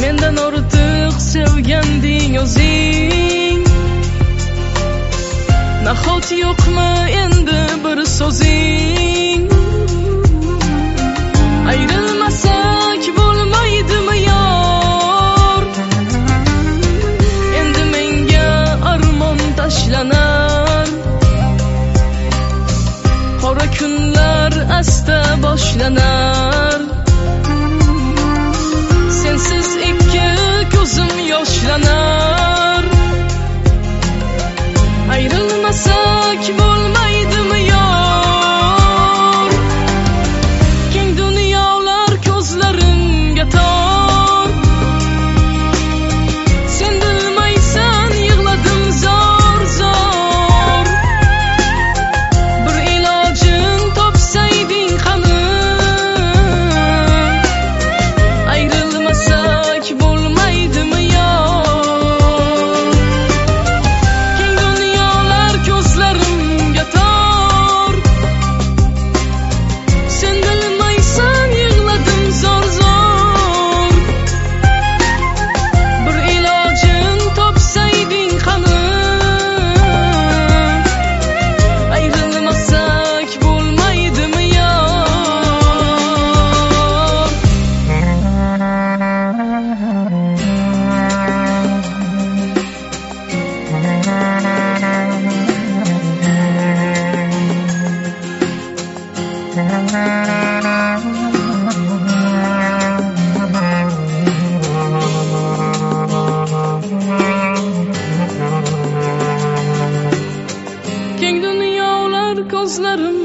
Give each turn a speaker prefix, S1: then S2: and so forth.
S1: Mendan ortiq sevganding o'zing. Nahot yo'qmi endi bir so'zing? Ayrılmasak bo'lmaydimi yor? Endi menga armon tashlanar. Qora kunlar asta boshlanar. Sensiz ikki ko'zim yoshlanar. Ayrılmasak bo'lmaydimi yor? Keng dunyolar ko'zlarimga tor. Sen bilmaysan yig'ladim zor zor. Bir ilojin topsayding qani. Ayrılmasak bo'lmaydimi yor? Keng dunyolar ko'zlarimga tor. Sen bilmaysan yig'ladim zor zor. Bir ilojin topsayding qani. Ayrılmasak bo'lmaydimi yor? Keng dunyolar ko'zlarim